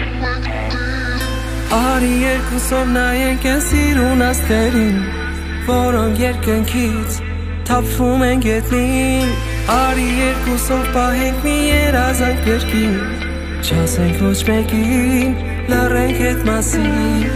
Արի երկուսով նայենք են սիրուն աստերին, որոնք երկնքից թափվում են գետնին։ Արի երկուսով պահենք մի երազանք երկին, չասենք ոչ մեկին, լռենք էդ մասին։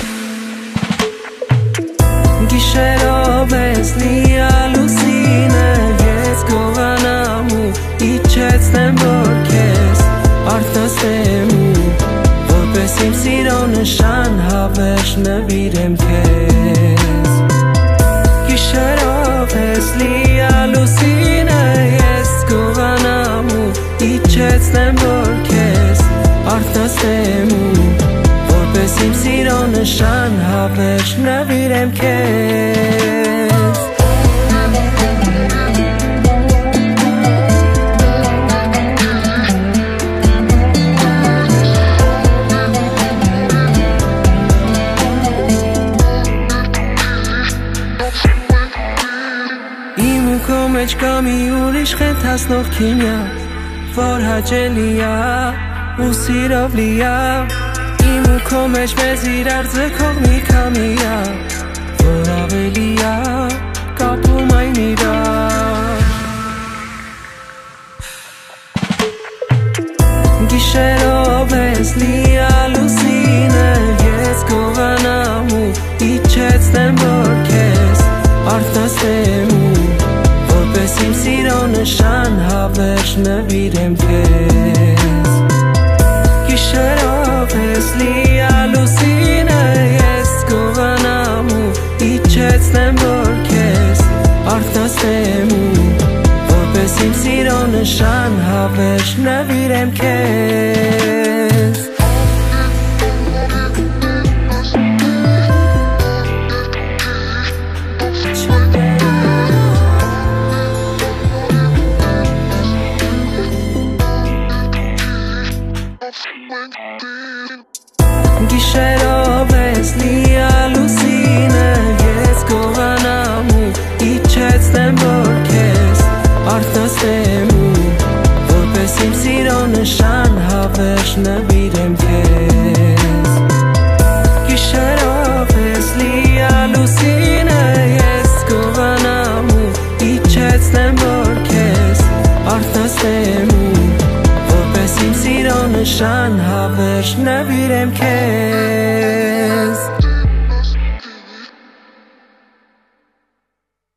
Գիշերով ես լիալուսինը, ես գողանամ ու իջեցնեմ, որ քեզ արթնացնեմ ու որպես իմ սիրո նշան հավերժ նվիրեմ քեզ։ Գիշերով ես լիալուսինը, ես գողանամ ու իջեցնեմ, որ քեզ արթնացնեմ ու որպես իմ սիրո նշան հավերժ նվիրեմ քեզ։ Իմ ու քո մեջ կա մի ուրիշ խենթացնող քիմիա, որ հաճելի է ու սիրով լի է։ Իմ ու քո մեջ մեզ իրար ձգող մի քամի է, որ ավելի է կապում այն իրար։ Գիշերով ես լիալուսինը, ես գողանամ ու իջեցնեմ, որ քեզ արթնացնեմ ու որպես իմ սիրո նշան հավերժ նվիրեմ քեզ։ Գիշերով ես լիալուսինը, ես գողանամ ու իջեցնեմ, որ քեզ արթնացնեմ ու որպես իմ սիրո նշան հավերժ նվիրեմ քեզ։ Գիշերով ես լիալուսինը, ես գողանամ ու իջեցնեմ, որ քեզ արթնացնեմ ու որպես իմ սիրո նշան հավերժ նվիրեմ քեզ։ Գիշերով ես լիալուսինը, ես գողանամ ու իջեցնեմ, որ քեզ արթնացնեմ ու որպես իմ սիրո նշան հավերժ նվիրեմ քեզ։